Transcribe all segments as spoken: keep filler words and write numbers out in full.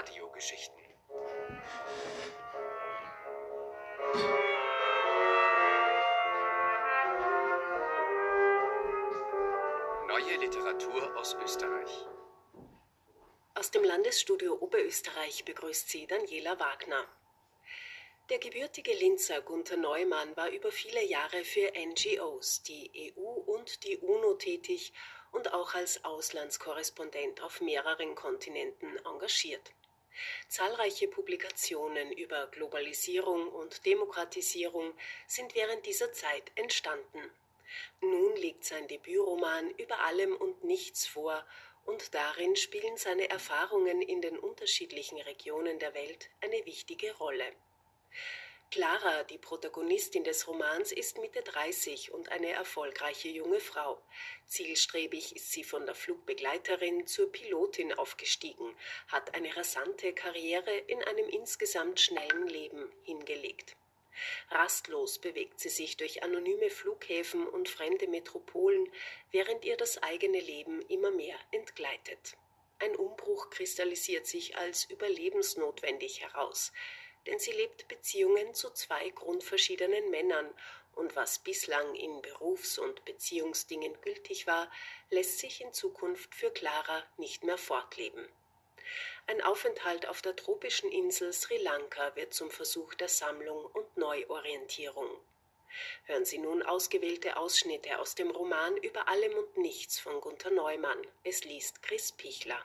Radiogeschichten. Neue Literatur aus Österreich. Aus dem Landesstudio Oberösterreich begrüßt Sie Daniela Wagner. Der gebürtige Linzer Gunther Neumann war über viele Jahre für N G Os, die E U und die UNO tätig und auch als Auslandskorrespondent auf mehreren Kontinenten engagiert. Zahlreiche Publikationen über Globalisierung und Demokratisierung sind während dieser Zeit entstanden. Nun liegt sein Debütroman Über allem und nichts vor und darin spielen seine Erfahrungen in den unterschiedlichen Regionen der Welt eine wichtige Rolle. Clara, die Protagonistin des Romans, ist Mitte dreißig und eine erfolgreiche junge Frau. Zielstrebig ist sie von der Flugbegleiterin zur Pilotin aufgestiegen, hat eine rasante Karriere in einem insgesamt schnellen Leben hingelegt. Rastlos bewegt sie sich durch anonyme Flughäfen und fremde Metropolen, während ihr das eigene Leben immer mehr entgleitet. Ein Umbruch kristallisiert sich als überlebensnotwendig heraus, denn sie lebt Beziehungen zu zwei grundverschiedenen Männern und was bislang in Berufs- und Beziehungsdingen gültig war, lässt sich in Zukunft für Clara nicht mehr fortleben. Ein Aufenthalt auf der tropischen Insel Sri Lanka wird zum Versuch der Sammlung und Neuorientierung. Hören Sie nun ausgewählte Ausschnitte aus dem Roman Über allem und nichts von Gunther Neumann. Es liest Chris Pichler.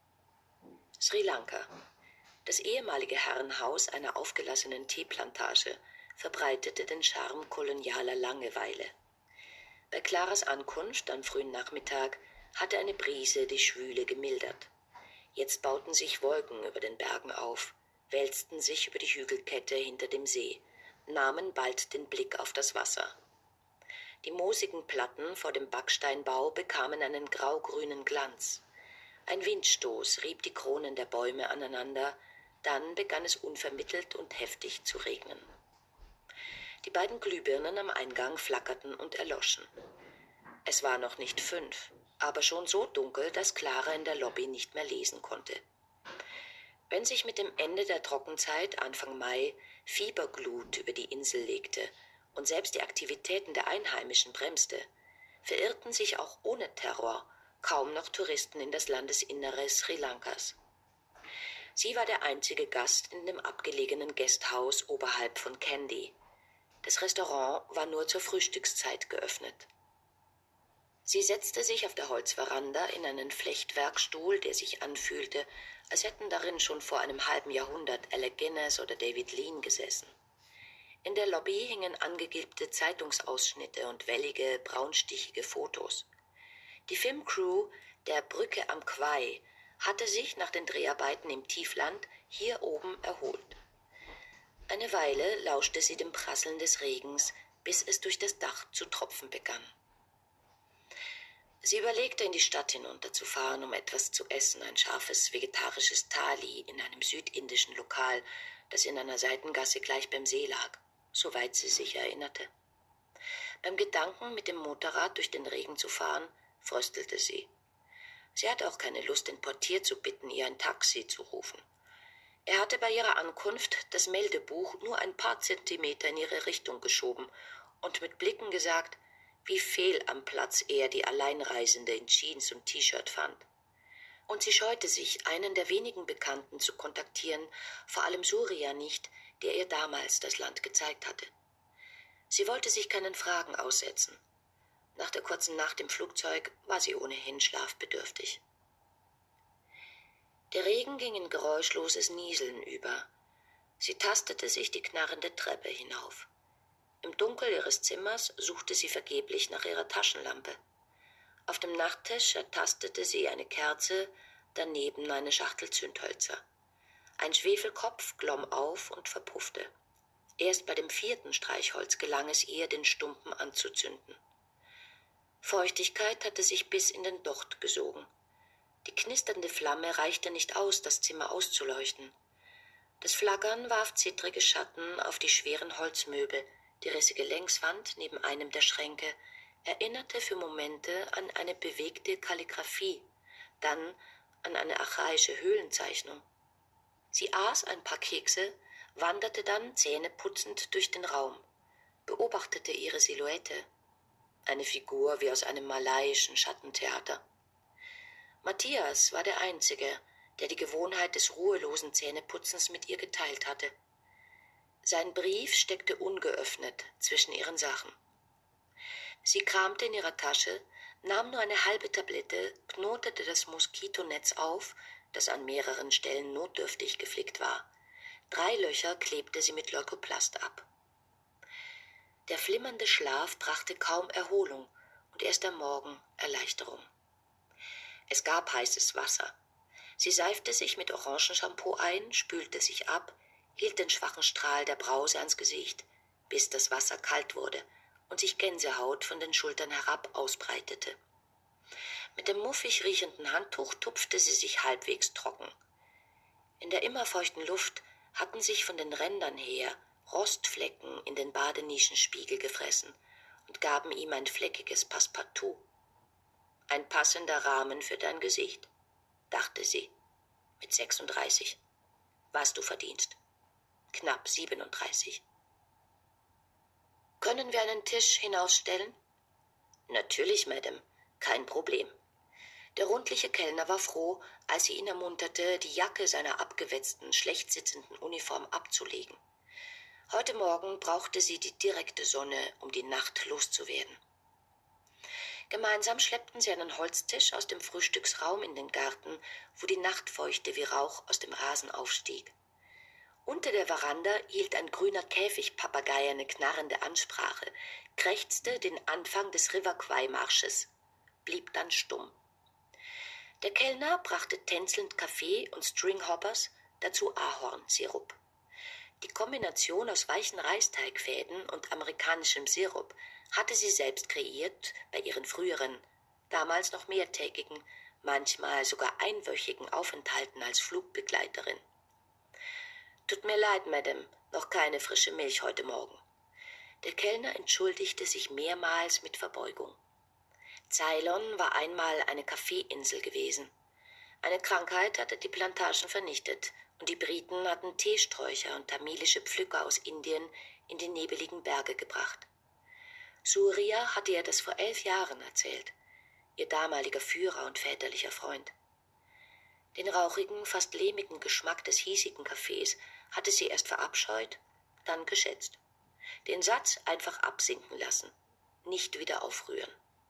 Sri Lanka. Das ehemalige Herrenhaus einer aufgelassenen Teeplantage verbreitete den Charme kolonialer Langeweile. Bei Claras Ankunft am frühen Nachmittag hatte eine Brise die Schwüle gemildert. Jetzt bauten sich Wolken über den Bergen auf, wälzten sich über die Hügelkette hinter dem See, nahmen bald den Blick auf das Wasser. Die moosigen Platten vor dem Backsteinbau bekamen einen graugrünen Glanz. Ein Windstoß rieb die Kronen der Bäume aneinander, dann begann es unvermittelt und heftig zu regnen. Die beiden Glühbirnen am Eingang flackerten und erloschen. Es war noch nicht fünf, aber schon so dunkel, dass Clara in der Lobby nicht mehr lesen konnte. Wenn sich mit dem Ende der Trockenzeit Anfang Mai Fieberglut über die Insel legte und selbst die Aktivitäten der Einheimischen bremste, verirrten sich auch ohne Terror kaum noch Touristen in das Landesinnere Sri Lankas. Sie war der einzige Gast in dem abgelegenen Gasthaus oberhalb von Kandy. Das Restaurant war nur zur Frühstückszeit geöffnet. Sie setzte sich auf der Holzveranda in einen Flechtwerkstuhl, der sich anfühlte, als hätten darin schon vor einem halben Jahrhundert Alec Guinness oder David Lean gesessen. In der Lobby hingen angegilbte Zeitungsausschnitte und wellige, braunstichige Fotos. Die Filmcrew der Brücke am Quai hatte sich nach den Dreharbeiten im Tiefland hier oben erholt. Eine Weile lauschte sie dem Prasseln des Regens, bis es durch das Dach zu tropfen begann. Sie überlegte, in die Stadt hinunterzufahren, um etwas zu essen, ein scharfes vegetarisches Thali in einem südindischen Lokal, das in einer Seitengasse gleich beim See lag, soweit sie sich erinnerte. Beim Gedanken, mit dem Motorrad durch den Regen zu fahren, fröstelte sie. Sie hatte auch keine Lust, den Portier zu bitten, ihr ein Taxi zu rufen. Er hatte bei ihrer Ankunft das Meldebuch nur ein paar Zentimeter in ihre Richtung geschoben und mit Blicken gesagt, wie fehl am Platz er die Alleinreisende in Jeans und T-Shirt fand. Und sie scheute sich, einen der wenigen Bekannten zu kontaktieren, vor allem Surya nicht, der ihr damals das Land gezeigt hatte. Sie wollte sich keinen Fragen aussetzen. Nach der kurzen Nacht im Flugzeug war sie ohnehin schlafbedürftig. Der Regen ging in geräuschloses Nieseln über. Sie tastete sich die knarrende Treppe hinauf. Im Dunkel ihres Zimmers suchte sie vergeblich nach ihrer Taschenlampe. Auf dem Nachttisch ertastete sie eine Kerze, daneben eine Schachtel Zündhölzer. Ein Schwefelkopf glomm auf und verpuffte. Erst bei dem vierten Streichholz gelang es ihr, den Stumpen anzuzünden. Feuchtigkeit hatte sich bis in den Docht gesogen. Die knisternde Flamme reichte nicht aus, das Zimmer auszuleuchten. Das Flackern warf zittrige Schatten auf die schweren Holzmöbel. Die rissige Längswand neben einem der Schränke erinnerte für Momente an eine bewegte Kalligraphie, dann an eine archaische Höhlenzeichnung. Sie aß ein paar Kekse, wanderte dann zähneputzend durch den Raum, beobachtete ihre Silhouette, eine Figur wie aus einem malaiischen Schattentheater. Matthias war der Einzige, der die Gewohnheit des ruhelosen Zähneputzens mit ihr geteilt hatte. Sein Brief steckte ungeöffnet zwischen ihren Sachen. Sie kramte in ihrer Tasche, nahm nur eine halbe Tablette, knotete das Moskitonetz auf, das an mehreren Stellen notdürftig geflickt war. Drei Löcher klebte sie mit Leukoplast ab. Der flimmernde Schlaf brachte kaum Erholung und erst am Morgen Erleichterung. Es gab heißes Wasser. Sie seifte sich mit Orangenshampoo ein, spülte sich ab, hielt den schwachen Strahl der Brause ans Gesicht, bis das Wasser kalt wurde und sich Gänsehaut von den Schultern herab ausbreitete. Mit dem muffig riechenden Handtuch tupfte sie sich halbwegs trocken. In der immer feuchten Luft hatten sich von den Rändern her Rostflecken in den Badenischenspiegel gefressen und gaben ihm ein fleckiges Passepartout. Ein passender Rahmen für dein Gesicht, dachte sie, mit sechsunddreißig, was du verdienst. Knapp siebenunddreißig. Können wir einen Tisch hinausstellen? Natürlich, Madame, kein Problem. Der rundliche Kellner war froh, als sie ihn ermunterte, die Jacke seiner abgewetzten, schlecht sitzenden Uniform abzulegen. Heute Morgen brauchte sie die direkte Sonne, um die Nacht loszuwerden. Gemeinsam schleppten sie einen Holztisch aus dem Frühstücksraum in den Garten, wo die Nachtfeuchte wie Rauch aus dem Rasen aufstieg. Unter der Veranda hielt ein grüner Käfigpapagei eine knarrende Ansprache, krächzte den Anfang des River-Kwai-Marsches, blieb dann stumm. Der Kellner brachte tänzelnd Kaffee und Stringhoppers, dazu Ahornsirup. Die Kombination aus weichen Reisteigfäden und amerikanischem Sirup hatte sie selbst kreiert bei ihren früheren, damals noch mehrtägigen, manchmal sogar einwöchigen Aufenthalten als Flugbegleiterin. »Tut mir leid, Madame, noch keine frische Milch heute Morgen.« Der Kellner entschuldigte sich mehrmals mit Verbeugung. Ceylon war einmal eine Kaffeeinsel gewesen. Eine Krankheit hatte die Plantagen vernichtet und die Briten hatten Teesträucher und tamilische Pflücker aus Indien in die nebeligen Berge gebracht. Surya hatte ihr das vor elf Jahren erzählt, ihr damaliger Führer und väterlicher Freund. Den rauchigen, fast lehmigen Geschmack des hiesigen Kaffees hatte sie erst verabscheut, dann geschätzt. Den Satz einfach absinken lassen, nicht wieder aufrühren.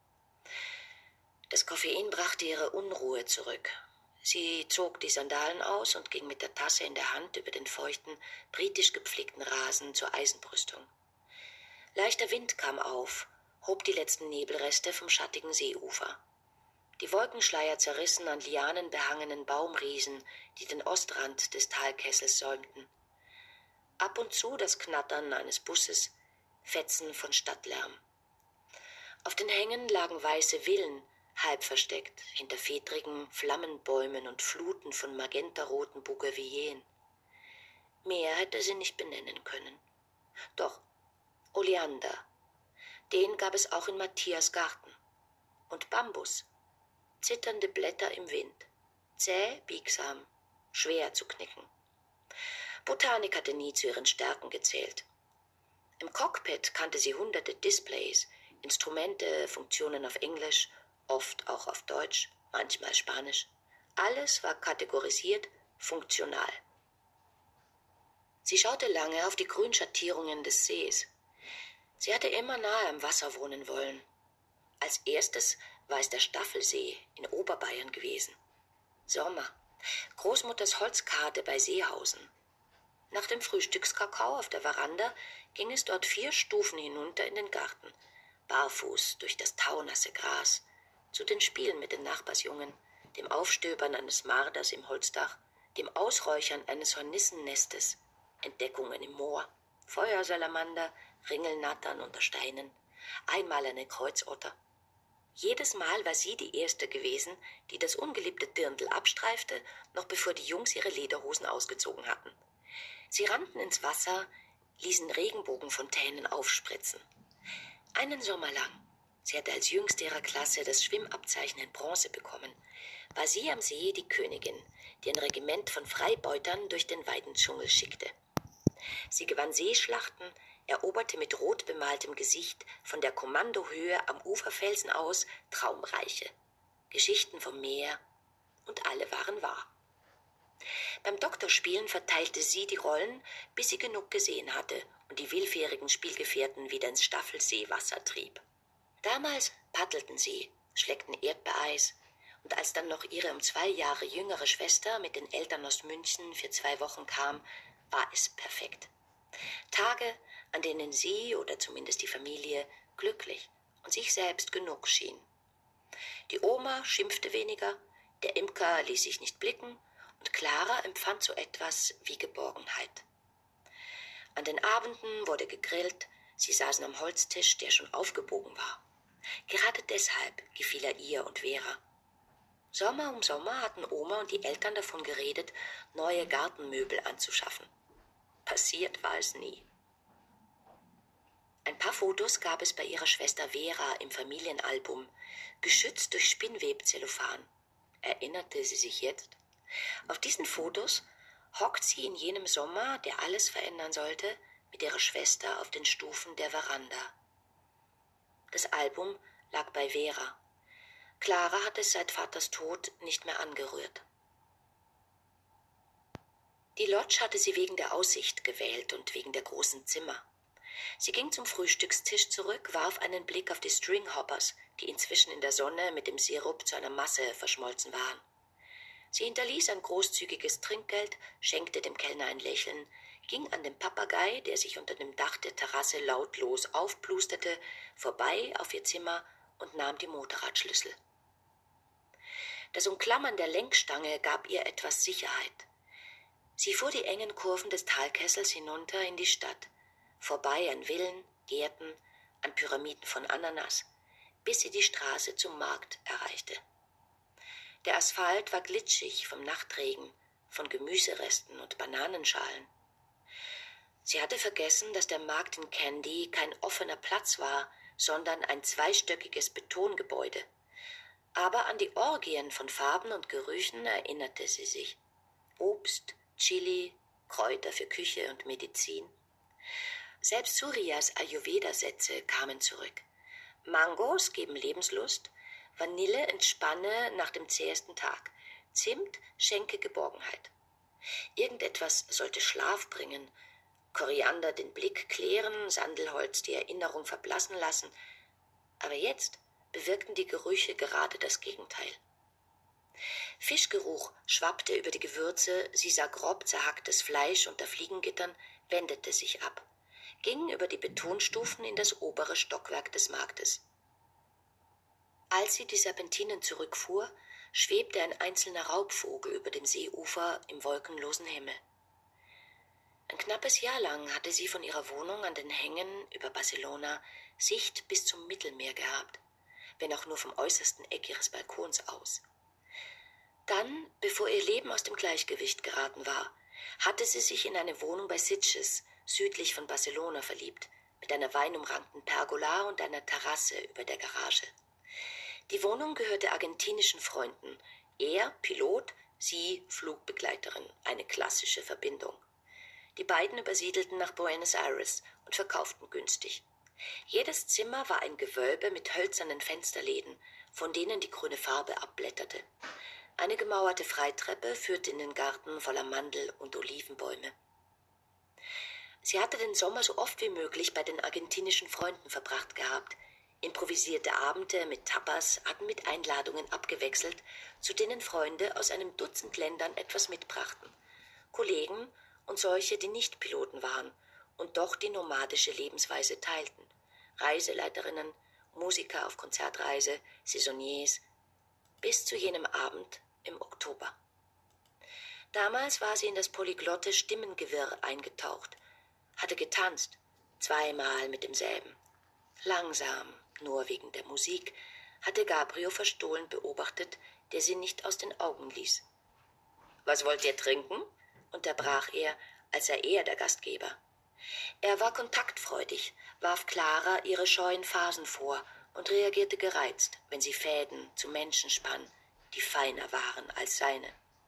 Das Koffein brachte ihre Unruhe zurück. Sie zog die Sandalen aus und ging mit der Tasse in der Hand über den feuchten, britisch gepflegten Rasen zur Eisenbrüstung. Leichter Wind kam auf, hob die letzten Nebelreste vom schattigen Seeufer. Die Wolkenschleier zerrissen an lianenbehangenen Baumriesen, die den Ostrand des Talkessels säumten. Ab und zu das Knattern eines Busses, Fetzen von Stadtlärm. Auf den Hängen lagen weiße Villen, halb versteckt hinter fedrigen Flammenbäumen und Fluten von magentaroten Bougainvilleen. Mehr hätte sie nicht benennen können. Doch Oleander, den gab es auch in Matthias Garten. Und Bambus, zitternde Blätter im Wind, zäh, biegsam, schwer zu knicken. Botanik hatte nie zu ihren Stärken gezählt. Im Cockpit kannte sie hunderte Displays, Instrumente, Funktionen auf Englisch, oft auch auf Deutsch, manchmal Spanisch. Alles war kategorisiert funktional. Sie schaute lange auf die Grünschattierungen des Sees. Sie hatte immer nahe am Wasser wohnen wollen. Als erstes war es der Staffelsee in Oberbayern gewesen. Sommer. Großmutters Holzkarte bei Seehausen. Nach dem Frühstückskakao auf der Veranda ging es dort vier Stufen hinunter in den Garten, barfuß durch das taunasse Gras, zu den Spielen mit den Nachbarsjungen, dem Aufstöbern eines Marders im Holzdach, dem Ausräuchern eines Hornissennestes, Entdeckungen im Moor, Feuersalamander, Ringelnattern unter Steinen, einmal eine Kreuzotter. Jedes Mal war sie die Erste gewesen, die das ungeliebte Dirndl abstreifte, noch bevor die Jungs ihre Lederhosen ausgezogen hatten. Sie rannten ins Wasser, ließen Regenbogenfontänen aufspritzen. Einen Sommer lang. Sie hatte als jüngste ihrer Klasse das Schwimmabzeichen in Bronze bekommen, war sie am See die Königin, die ein Regiment von Freibeutern durch den Weidendschungel schickte. Sie gewann Seeschlachten, eroberte mit rot bemaltem Gesicht von der Kommandohöhe am Uferfelsen aus Traumreiche, Geschichten vom Meer, und alle waren wahr. Beim Doktorspielen verteilte sie die Rollen, bis sie genug gesehen hatte und die willfährigen Spielgefährten wieder ins Staffelseewasser trieb. Damals paddelten sie, schleckten Erdbeereis, und als dann noch ihre um zwei Jahre jüngere Schwester mit den Eltern aus München für zwei Wochen kam, war es perfekt. Tage, an denen sie, oder zumindest die Familie, glücklich und sich selbst genug schien. Die Oma schimpfte weniger, der Imker ließ sich nicht blicken, und Clara empfand so etwas wie Geborgenheit. An den Abenden wurde gegrillt, sie saßen am Holztisch, der schon aufgebogen war. Gerade deshalb gefiel er ihr und Vera. Sommer um Sommer hatten Oma und die Eltern davon geredet, neue Gartenmöbel anzuschaffen. Passiert war es nie. Ein paar Fotos gab es bei ihrer Schwester Vera im Familienalbum, geschützt durch Spinnwebzellophan. Erinnerte sie sich jetzt? Auf diesen Fotos hockt sie in jenem Sommer, der alles verändern sollte, mit ihrer Schwester auf den Stufen der Veranda. Das Album lag bei Vera. Clara hatte es seit Vaters Tod nicht mehr angerührt. Die Lodge hatte sie wegen der Aussicht gewählt und wegen der großen Zimmer. Sie ging zum Frühstückstisch zurück, warf einen Blick auf die Stringhoppers, die inzwischen in der Sonne mit dem Sirup zu einer Masse verschmolzen waren. Sie hinterließ ein großzügiges Trinkgeld, schenkte dem Kellner ein Lächeln, ging an dem Papagei, der sich unter dem Dach der Terrasse lautlos aufplusterte, vorbei auf ihr Zimmer und nahm die Motorradschlüssel. Das Umklammern der Lenkstange gab ihr etwas Sicherheit. Sie fuhr die engen Kurven des Talkessels hinunter in die Stadt, vorbei an Villen, Gärten, an Pyramiden von Ananas, bis sie die Straße zum Markt erreichte. Der Asphalt war glitschig vom Nachtregen, von Gemüseresten und Bananenschalen. Sie hatte vergessen, dass der Markt in Kandy kein offener Platz war, sondern ein zweistöckiges Betongebäude. Aber an die Orgien von Farben und Gerüchen erinnerte sie sich. Obst, Chili, Kräuter für Küche und Medizin. Selbst Surias Ayurveda-Sätze kamen zurück. Mangos geben Lebenslust, Vanille entspanne nach dem zähesten Tag, Zimt schenke Geborgenheit. Irgendetwas sollte Schlaf bringen, Koriander den Blick klären, Sandelholz die Erinnerung verblassen lassen. Aber jetzt bewirkten die Gerüche gerade das Gegenteil. Fischgeruch schwappte über die Gewürze, sie sah grob zerhacktes Fleisch unter Fliegengittern, wendete sich ab, ging über die Betonstufen in das obere Stockwerk des Marktes. Als sie die Serpentinen zurückfuhr, schwebte ein einzelner Raubvogel über dem Seeufer im wolkenlosen Himmel. Ein knappes Jahr lang hatte sie von ihrer Wohnung an den Hängen über Barcelona Sicht bis zum Mittelmeer gehabt, wenn auch nur vom äußersten Eck ihres Balkons aus. Dann, bevor ihr Leben aus dem Gleichgewicht geraten war, hatte sie sich in eine Wohnung bei Sitges, südlich von Barcelona, verliebt, mit einer weinumrankten Pergola und einer Terrasse über der Garage. Die Wohnung gehörte argentinischen Freunden, er Pilot, sie Flugbegleiterin, eine klassische Verbindung. Die beiden übersiedelten nach Buenos Aires und verkauften günstig. Jedes Zimmer war ein Gewölbe mit hölzernen Fensterläden, von denen die grüne Farbe abblätterte. Eine gemauerte Freitreppe führte in den Garten voller Mandel- und Olivenbäume. Sie hatte den Sommer so oft wie möglich bei den argentinischen Freunden verbracht gehabt. Improvisierte Abende mit Tapas hatten mit Einladungen abgewechselt, zu denen Freunde aus einem Dutzend Ländern etwas mitbrachten. Kollegen und solche, die nicht Piloten waren und doch die nomadische Lebensweise teilten. Reiseleiterinnen, Musiker auf Konzertreise, Saisonniers, bis zu jenem Abend im Oktober. Damals war sie in das polyglotte Stimmengewirr eingetaucht, hatte getanzt, zweimal mit demselben. Langsam, nur wegen der Musik, hatte Gabriel verstohlen beobachtet, der sie nicht aus den Augen ließ. »Was wollt ihr trinken?« unterbrach er, als sei er der Gastgeber. Er war kontaktfreudig, warf Clara ihre scheuen Phasen vor und reagierte gereizt, wenn sie Fäden zu Menschen spann, die feiner waren als seine.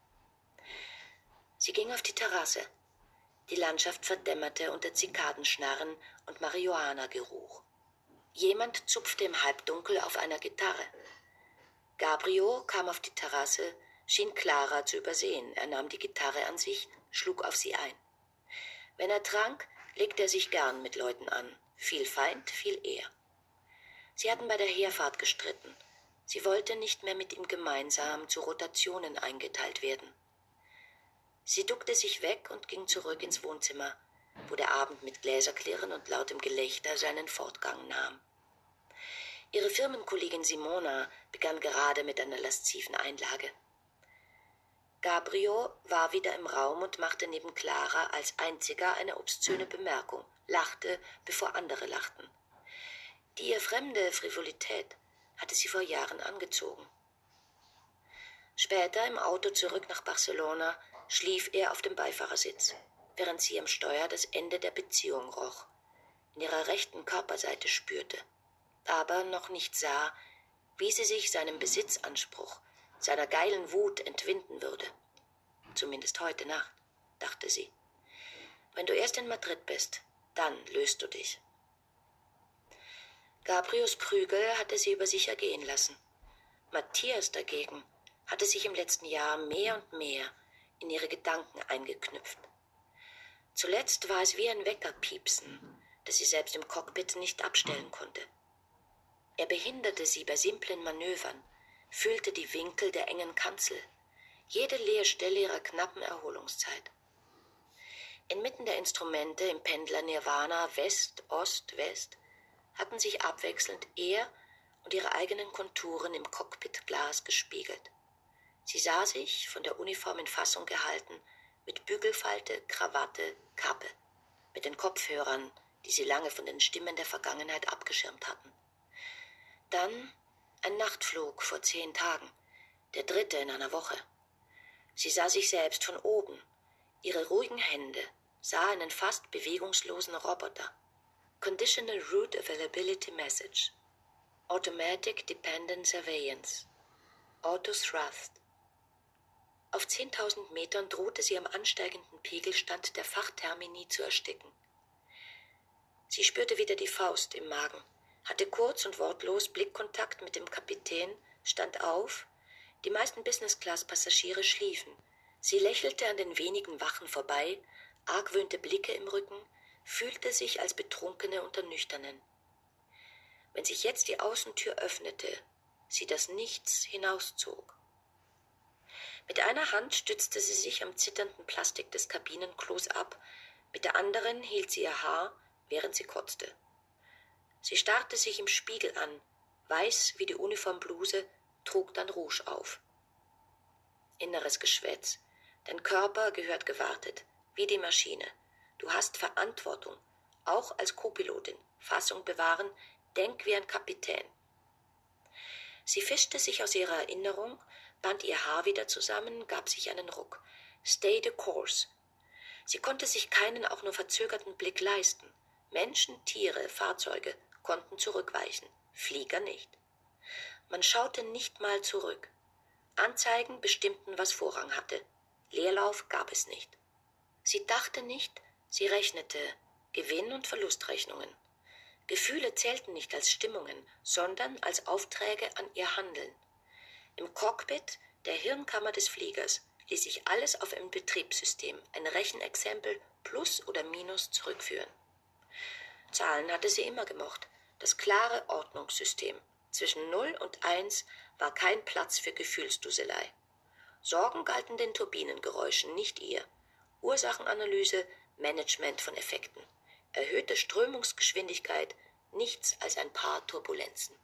Sie ging auf die Terrasse. Die Landschaft verdämmerte unter Zikadenschnarren und Marihuana-Geruch. Jemand zupfte im Halbdunkel auf einer Gitarre. Gabriel kam auf die Terrasse, schien Clara zu übersehen. Er nahm die Gitarre an sich, schlug auf sie ein. Wenn er trank, legte er sich gern mit Leuten an. Viel Feind, viel Ehr. Sie hatten bei der Heerfahrt gestritten. Sie wollte nicht mehr mit ihm gemeinsam zu Rotationen eingeteilt werden. Sie duckte sich weg und ging zurück ins Wohnzimmer, wo der Abend mit Gläserklirren und lautem Gelächter seinen Fortgang nahm. Ihre Firmenkollegin Simona begann gerade mit einer lasziven Einlage. Gabriel war wieder im Raum und machte neben Clara als einziger eine obszöne Bemerkung, lachte, bevor andere lachten. Die ihr fremde Frivolität hatte sie vor Jahren angezogen. Später im Auto zurück nach Barcelona schlief er auf dem Beifahrersitz, während sie am Steuer das Ende der Beziehung roch, in ihrer rechten Körperseite spürte, aber noch nicht sah, wie sie sich seinem Besitzanspruch, seiner geilen Wut entwinden würde. Zumindest heute Nacht, dachte sie. Wenn du erst in Madrid bist, dann löst du dich. Gabriels Prügel hatte sie über sich ergehen lassen. Matthias dagegen hatte sich im letzten Jahr mehr und mehr in ihre Gedanken eingeknüpft. Zuletzt war es wie ein Weckerpiepsen, das sie selbst im Cockpit nicht abstellen konnte. Er behinderte sie bei simplen Manövern, fühlte die Winkel der engen Kanzel, jede Leerstelle ihrer knappen Erholungszeit. Inmitten der Instrumente im Pendler Nirvana West, Ost, West hatten sich abwechselnd er und ihre eigenen Konturen im Cockpitglas gespiegelt. Sie sah sich, von der Uniform in Fassung gehalten, mit Bügelfalte, Krawatte, Kappe, mit den Kopfhörern, die sie lange von den Stimmen der Vergangenheit abgeschirmt hatten. Dann ein Nachtflug vor zehn Tagen, der dritte in einer Woche. Sie sah sich selbst von oben, ihre ruhigen Hände, sah einen fast bewegungslosen Roboter. Conditional Route Availability Message. Automatic Dependent Surveillance. Auto Thrust. Auf zehntausend Metern drohte sie am ansteigenden Pegelstand der Fachtermini zu ersticken. Sie spürte wieder die Faust im Magen, hatte kurz und wortlos Blickkontakt mit dem Kapitän, stand auf. Die meisten Business-Class-Passagiere schliefen. Sie lächelte an den wenigen Wachen vorbei, argwöhnte Blicke im Rücken, fühlte sich als Betrunkene unter Nüchternen. Wenn sich jetzt die Außentür öffnete, sie das Nichts hinauszog. Mit einer Hand stützte sie sich am zitternden Plastik des Kabinenklos ab, mit der anderen hielt sie ihr Haar, während sie kotzte. Sie starrte sich im Spiegel an, weiß wie die Uniformbluse, trug dann Rouge auf. Inneres Geschwätz. Dein Körper gehört gewartet, wie die Maschine. Du hast Verantwortung, auch als Co-Pilotin. Fassung bewahren, denk wie ein Kapitän. Sie fischte sich aus ihrer Erinnerung, band ihr Haar wieder zusammen, gab sich einen Ruck. Stay the course. Sie konnte sich keinen auch nur verzögerten Blick leisten. Menschen, Tiere, Fahrzeuge konnten zurückweichen, Flieger nicht. Man schaute nicht mal zurück. Anzeigen bestimmten, was Vorrang hatte. Leerlauf gab es nicht. Sie dachte nicht, sie rechnete Gewinn- und Verlustrechnungen. Gefühle zählten nicht als Stimmungen, sondern als Aufträge an ihr Handeln. Im Cockpit, der Hirnkammer des Fliegers, ließ sich alles auf ein Betriebssystem, ein Rechenexempel plus oder minus zurückführen. Zahlen hatte sie immer gemocht, das klare Ordnungssystem. Zwischen null und eins war kein Platz für Gefühlsduselei. Sorgen galten den Turbinengeräuschen, nicht ihr. Ursachenanalyse, Management von Effekten. Erhöhte Strömungsgeschwindigkeit, nichts als ein paar Turbulenzen.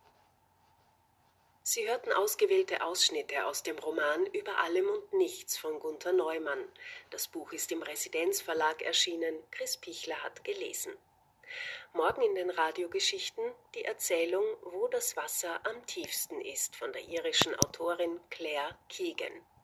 Sie hörten ausgewählte Ausschnitte aus dem Roman Über allem und nichts von Gunther Neumann. Das Buch ist im Residenzverlag erschienen. Chris Pichler hat gelesen. Morgen in den Radiogeschichten die Erzählung Wo das Wasser am tiefsten ist von der irischen Autorin Claire Keegan.